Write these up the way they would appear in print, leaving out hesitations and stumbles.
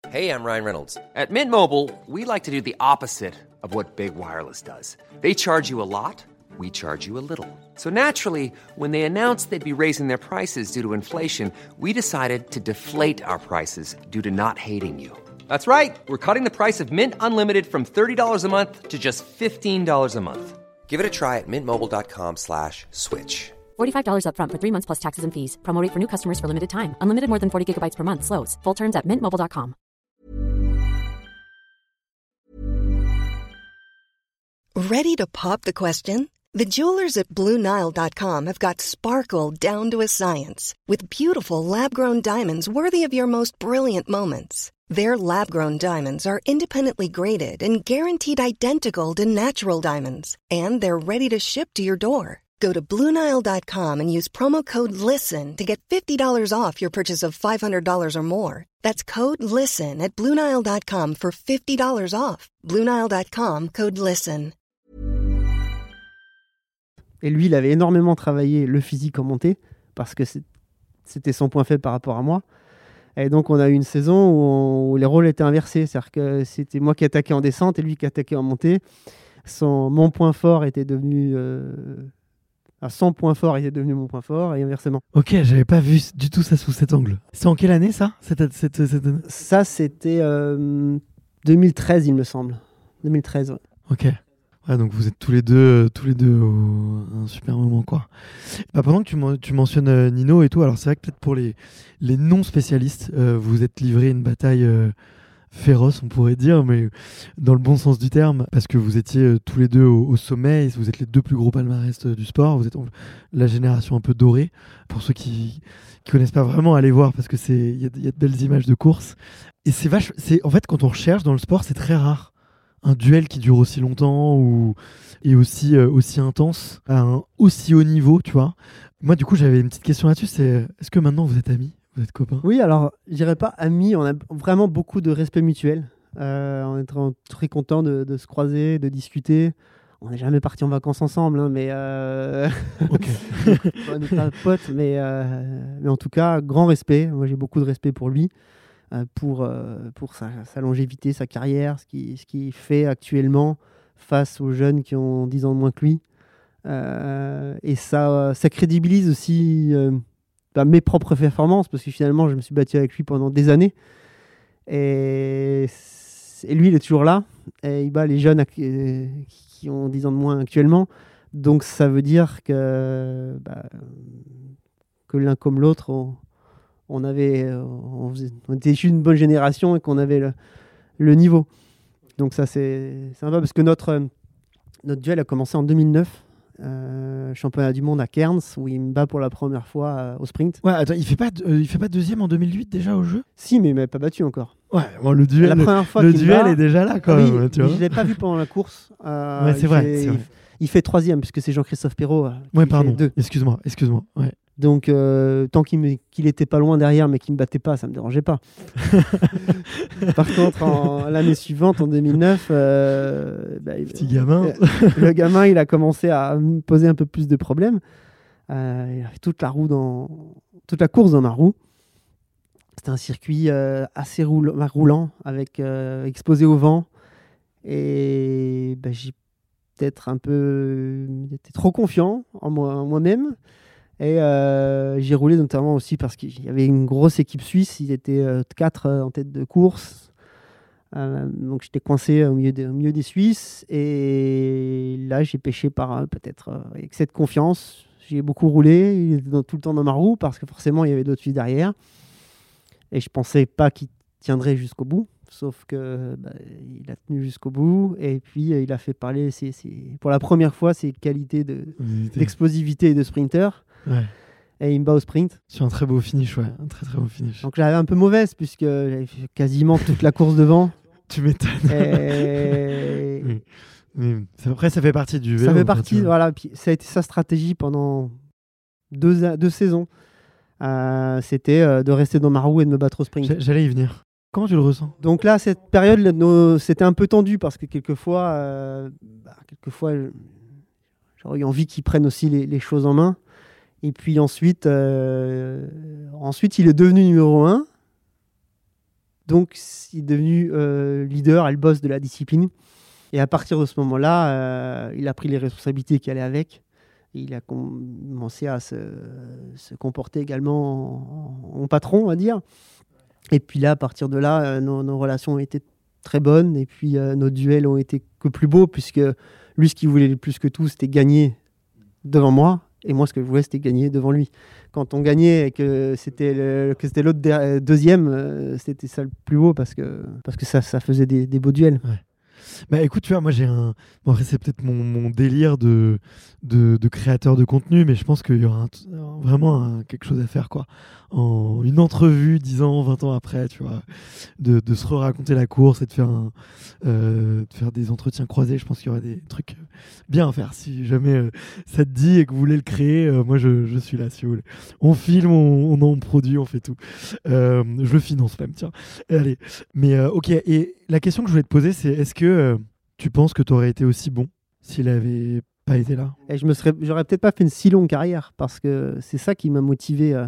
Hey, I'm Ryan Reynolds. At Mint Mobile, we like to do the opposite of what Big Wireless does. They charge you a lot, we charge you a little. So naturally, when they announced they'd be raising their prices due to inflation, we decided to deflate our prices due to not hating you. That's right. We're cutting the price of Mint Unlimited from $30 a month to just $15 a month. Give it a try at mintmobile.com/switch. $45 up front for 3 months plus taxes and fees. Promo rate for new customers for limited time. Unlimited more than 40 gigabytes per month. Slows full terms at mintmobile.com. Ready to pop the question? The jewelers at BlueNile.com have got sparkle down to a science with beautiful lab-grown diamonds worthy of your most brilliant moments. Their lab-grown diamonds are independently graded and guaranteed identical to natural diamonds, and they're ready to ship to your door. Go to BlueNile.com and use promo code LISTEN to get $50 off your purchase of $500 or more. That's code LISTEN at BlueNile.com for $50 off. BlueNile.com, code LISTEN. Et lui, il avait énormément travaillé le physique en montée parce que c'était son point faible par rapport à moi. Et donc, on a eu une saison où les rôles étaient inversés. C'est-à-dire que c'était moi qui attaquais en descente et lui qui attaquait en montée. Mon point fort était devenu... son point fort était devenu mon point fort et inversement. Ok, j'avais pas vu du tout ça sous cet angle. C'est en quelle année ça Ça, c'était 2013, il me semble. 2013, ouais. Ok. Ouais, donc vous êtes tous les deux au un super moment, quoi. Pendant que tu mentionnes Nino et tout, alors c'est vrai que peut-être pour les non-spécialistes, vous êtes livré une bataille féroce, on pourrait dire, mais dans le bon sens du terme, parce que vous étiez tous les deux au sommet, et vous êtes les deux plus gros palmarès du sport, vous êtes la génération un peu dorée. Pour ceux qui connaissent pas vraiment, allez voir, parce que il y a de belles images de course. Et en fait, quand on recherche dans le sport, c'est très rare un duel qui dure aussi longtemps et aussi intense à un aussi haut niveau, tu vois. Moi, du coup, j'avais une petite question là-dessus, est-ce que maintenant vous êtes amis? Vous êtes copains? Oui, alors, je dirais pas amis, on a vraiment beaucoup de respect mutuel. On est très contents de se croiser, de discuter. On n'est jamais partis en vacances ensemble, hein, mais Ok. on n'est pas potes, mais en tout cas, grand respect. Moi, j'ai beaucoup de respect pour lui, pour sa longévité, sa carrière, ce qu'il fait actuellement face aux jeunes qui ont 10 ans de moins que lui. Et ça crédibilise aussi mes propres performances, parce que finalement, je me suis battu avec lui pendant des années. Et lui, il est toujours là. Et il bat les jeunes qui ont 10 ans de moins actuellement. Donc, ça veut dire que l'un comme l'autre, on était issus d'une bonne génération et qu'on avait le niveau. Donc, ça, c'est sympa parce que notre duel a commencé en 2009. Championnat du monde à Cairns, où il me bat pour la première fois au sprint. Ouais, attends, il fait pas deuxième en 2008 déjà au jeu? Si, mais il m'avait pas battu encore. Ouais, bon, le duel, la première fois le duel est déjà là quand même. Oui, tu vois. je l'ai pas vu pendant la course. Ouais, c'est vrai. Il fait troisième, puisque c'est Jean-Christophe Perrault. Ouais, pardon. Fait 2. Excuse-moi. Ouais. Donc, tant qu'il était pas loin derrière, mais qu'il me battait pas, ça me dérangeait pas. Par contre, l'année suivante, en 2009, petit gamin. Le gamin, il a commencé à me poser un peu plus de problèmes. Il a fait toute la course dans ma roue. C'était un circuit assez roulant, avec exposé au vent. Et j'ai peut-être été trop confiant en moi-même. Et j'ai roulé notamment aussi parce qu'il y avait une grosse équipe suisse. Ils étaient 4 en tête de course. Donc j'étais coincé au milieu des Suisses. Et là, j'ai pêché par peut-être excès de confiance. J'ai beaucoup roulé. Il était tout le temps dans ma roue parce que forcément, il y avait d'autres Suisses derrière. Et je pensais pas qu'il tiendrait jusqu'au bout. Sauf que il a tenu jusqu'au bout. Et puis, il a fait parler pour la première fois ses qualités d'explosivité et de sprinter. Ouais. Et il me bat au sprint. Sur un très beau finish, ouais. Un très très beau finish. Donc j'avais un peu mauvaise puisque j'avais fait quasiment toute la course devant. Tu m'étonnes. Et... oui. Après, ça fait partie du vélo. Ça fait partie, voilà. Puis ça a été sa stratégie pendant 2 saisons. C'était de rester dans ma roue et de me battre au sprint. J'allais y venir. Comment tu le ressens? Donc là, cette période, c'était un peu tendu parce que quelquefois j'aurais eu envie qu'ils prennent aussi les choses en main. Et puis ensuite, il est devenu numéro 1. Donc, il est devenu leader et le boss de la discipline. Et à partir de ce moment-là, il a pris les responsabilités qui allaient avec. Et il a commencé à se comporter également en patron, on va dire. Et puis là, à partir de là, nos relations ont été très bonnes. Et puis, nos duels ont été que plus beaux, puisque lui, ce qu'il voulait le plus que tout, c'était gagner devant moi. Et moi, ce que je voulais, c'était gagner devant lui. Quand on gagnait et que c'était l'autre deuxième, c'était ça le plus beau, parce que ça faisait des beaux duels. Ouais. Bah écoute, tu vois, moi j'ai un... Bon, après, c'est peut-être mon délire de créateur de contenu, mais je pense qu'il y aura vraiment quelque chose à faire, quoi. Une entrevue 10 ans, 20 ans après, tu vois, de se raconter la course et de faire des entretiens croisés. Je pense qu'il y aura des trucs bien à faire. Si jamais ça te dit et que vous voulez le créer, moi je suis là, si vous voulez. On filme, on en produit, on fait tout. Je le finance même, tiens. Allez. Mais ok, et la question que je voulais te poser, c'est est-ce que tu penses que tu aurais été aussi bon s'il avait pas été là? Et j'aurais peut-être pas fait une si longue carrière, parce que c'est ça qui m'a motivé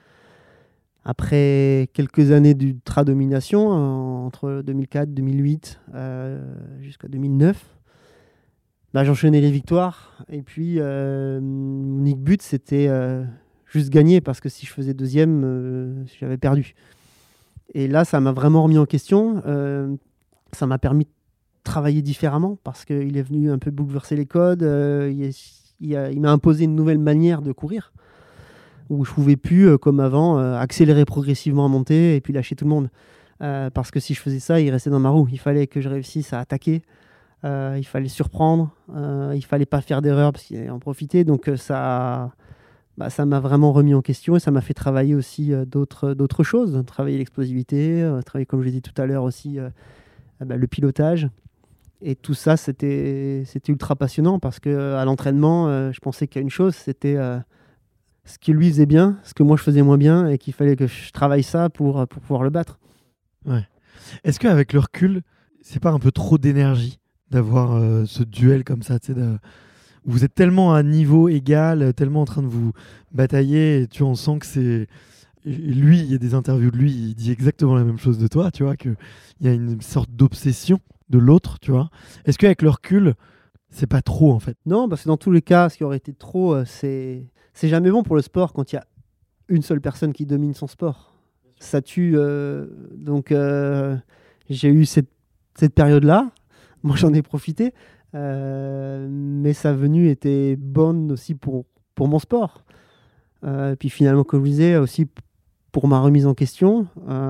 après quelques années d'ultra-domination, entre 2004, 2008 jusqu'à 2009. Bah, j'enchaînais les victoires. Et puis, mon unique but, c'était juste gagner, parce que si je faisais deuxième, j'avais perdu. Et là, ça m'a vraiment remis en question. Ça m'a permis de travailler différemment, parce qu'il est venu un peu bouleverser les codes. Il m'a imposé une nouvelle manière de courir, où je ne pouvais plus, comme avant, accélérer progressivement à monter et puis lâcher tout le monde. Parce que si je faisais ça, il restait dans ma roue. Il fallait que je réussisse à attaquer, il fallait surprendre, il ne fallait pas faire d'erreur parce qu'il allait en profiter. Donc ça m'a vraiment remis en question, et ça m'a fait travailler aussi d'autres choses. Travailler l'explosivité, travailler, comme je l'ai dit tout à l'heure aussi, le pilotage. Et tout ça, c'était ultra passionnant, parce qu'à l'entraînement, je pensais qu'il y a une chose, c'était ce que lui faisait bien, ce que moi je faisais moins bien, et qu'il fallait que je travaille ça pour pouvoir le battre. Ouais. Est-ce qu'avec le recul, c'est pas un peu trop d'énergie d'avoir ce duel comme ça, tu sais, vous êtes tellement à un niveau égal, tellement en train de vous batailler, et tu en sens que c'est... Lui, il y a des interviews de lui, il dit exactement la même chose de toi, tu vois, qu'il y a une sorte d'obsession de l'autre, tu vois. Est-ce qu'avec le recul, c'est pas trop, en fait? Non, parce que dans tous les cas, ce qui aurait été trop, c'est jamais bon pour le sport quand il y a une seule personne qui domine son sport. Ça tue. Donc, j'ai eu cette période-là. Moi, j'en ai profité. Mais sa venue était bonne aussi pour mon sport. Puis finalement, comme je disais, aussi pour ma remise en question.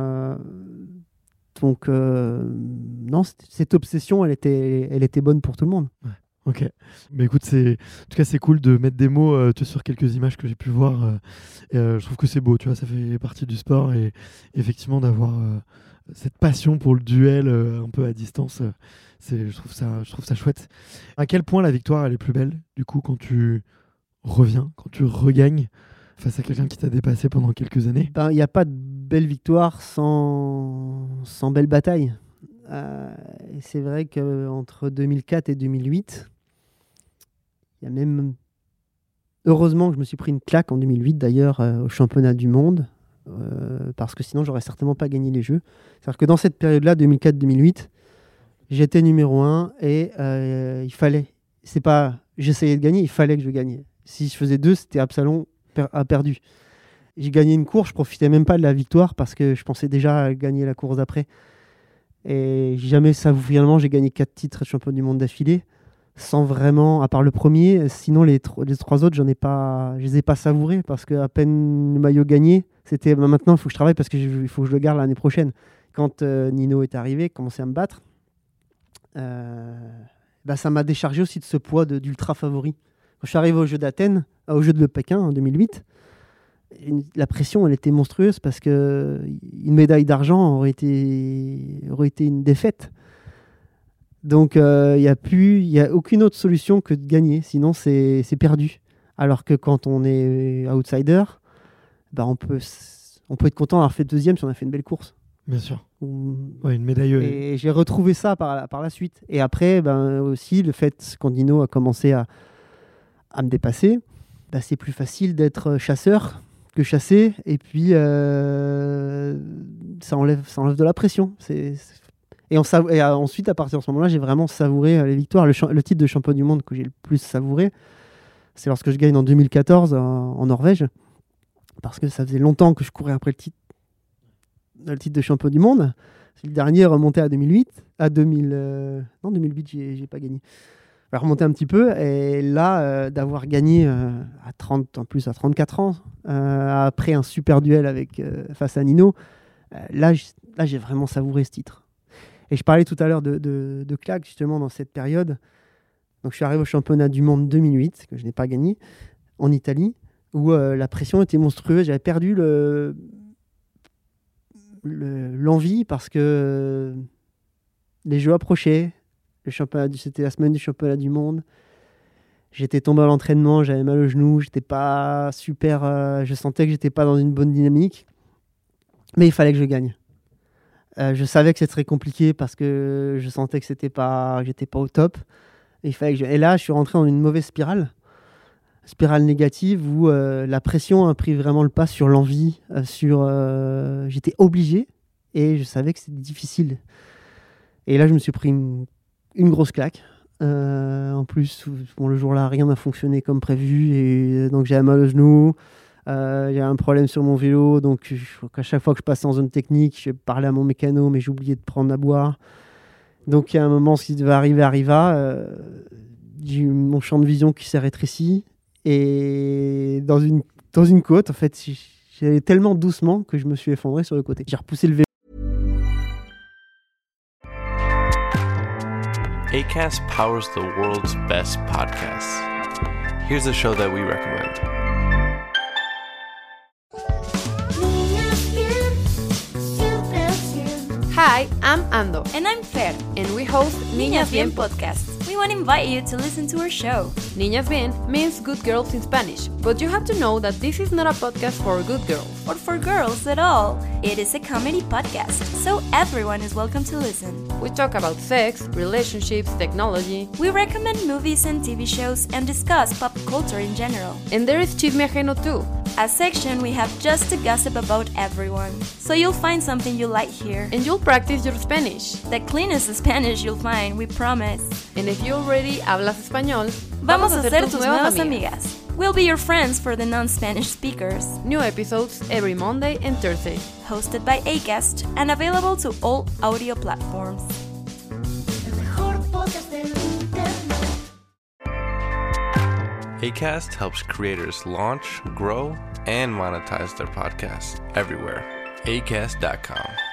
Donc, non, cette obsession, elle était bonne pour tout le monde. Ouais. Ok, mais écoute, en tout cas c'est cool de mettre des mots sur quelques images que j'ai pu voir. Je trouve que c'est beau, tu vois, ça fait partie du sport, et effectivement d'avoir cette passion pour le duel un peu à distance, je trouve ça chouette. À quel point la victoire elle est plus belle du coup quand tu reviens, quand tu regagnes face à quelqu'un qui t'a dépassé pendant quelques années? Il n'y a pas de belle victoire sans belle bataille. Et c'est vrai qu'entre 2004 et 2008, il y a même... Heureusement que je me suis pris une claque en 2008 d'ailleurs au championnat du monde, parce que sinon j'aurais certainement pas gagné les Jeux. C'est-à-dire que dans cette période-là, 2004-2008, j'étais numéro 1 et il fallait... J'essayais de gagner, il fallait que je gagne. Si je faisais 2, c'était Absalon a perdu. J'ai gagné une course, je profitais même pas de la victoire parce que je pensais déjà à gagner la course d'après. Et finalement, j'ai gagné 4 titres de champion du monde d'affilée, sans vraiment, à part le premier. Sinon, les 3 autres, je les ai pas savourés, parce qu'à peine le maillot gagné, c'était maintenant, il faut que je travaille parce qu'il faut que je le garde l'année prochaine. Quand Nino est arrivé, commençait à me battre, ça m'a déchargé aussi de ce poids d'ultra favori. Quand je suis arrivé aux Jeux d'Athènes, aux Jeux de Pékin en 2008, la pression, elle était monstrueuse, parce qu'une médaille d'argent aurait été une défaite. Donc, il y a aucune autre solution que de gagner, sinon c'est perdu. Alors que quand on est outsider, on peut être content d'avoir fait deuxième si on a fait une belle course. Bien sûr. Ouais, une médaille. Et j'ai retrouvé ça par la suite. Et après, aussi, le fait, quand Nino a commencé à me dépasser, c'est plus facile d'être chasseur que chasser. Et puis, ça enlève de la pression. Et ensuite, à partir de ce moment-là, j'ai vraiment savouré les victoires. Le titre de champion du monde que j'ai le plus savouré, c'est lorsque je gagne en 2014 en Norvège. Parce que ça faisait longtemps que je courais après le titre de champion du monde. Le dernier remonté à 2008. Non, 2008, j'ai pas gagné. Je vais remonter un petit peu. Et là, d'avoir gagné à 34 ans, après un super duel face à Nino, là, j'ai vraiment savouré ce titre. Et je parlais tout à l'heure de claque, justement, dans cette période. Donc, je suis arrivé au championnat du monde 2008, que je n'ai pas gagné, en Italie, où la pression était monstrueuse. J'avais perdu l'envie parce que les jeux approchaient. C'était la semaine du championnat du monde. J'étais tombé à l'entraînement, j'avais mal au genou, j'étais pas super. Je sentais que j'étais pas dans une bonne dynamique, mais il fallait que je gagne. Je savais que c'était très compliqué parce que je sentais que j'étais pas au top. Et là, je suis rentré dans une mauvaise spirale négative où la pression a pris vraiment le pas sur l'envie. J'étais obligé et je savais que c'était difficile. Et là, je me suis pris une grosse claque. En plus, le jour-là, rien n'a fonctionné comme prévu. Et donc, j'avais mal au genou. J'avais un problème sur mon vélo. Donc, à chaque fois que je passais en zone technique, je parlais à mon mécano, mais j'oubliais de prendre à boire. Donc, il y a un moment, ce qui devait arriver arriva. J'ai eu mon champ de vision qui s'est rétréci. Et dans une côte, en fait, j'allais tellement doucement que je me suis effondré sur le côté. J'ai repoussé le vélo. Acast powers the world's best podcasts. Here's a show that we recommend. Hi, I'm Ando. And I'm Fer. And we host Niñas Bien Podcast. We want to invite you to listen to our show. Niñas Bien means good girls in Spanish, but you have to know that this is not a podcast for good girls. Or for girls at all. It is a comedy podcast, so everyone is welcome to listen. We talk about sex, relationships, technology. We recommend movies and TV shows and discuss pop culture in general. And there is Chisme Ajeno too. A section we have just to gossip about everyone. So you'll find something you like here. And you'll practice your Spanish. The cleanest Spanish you'll find, we promise. And if you already hablas español, vamos a ser tus nuevas amigas. We'll be your friends for the non-Spanish speakers. New episodes every Monday and Thursday. Hosted by Acast and available to all audio platforms. Acast helps creators launch, grow, and monetize their podcasts everywhere. Acast.com.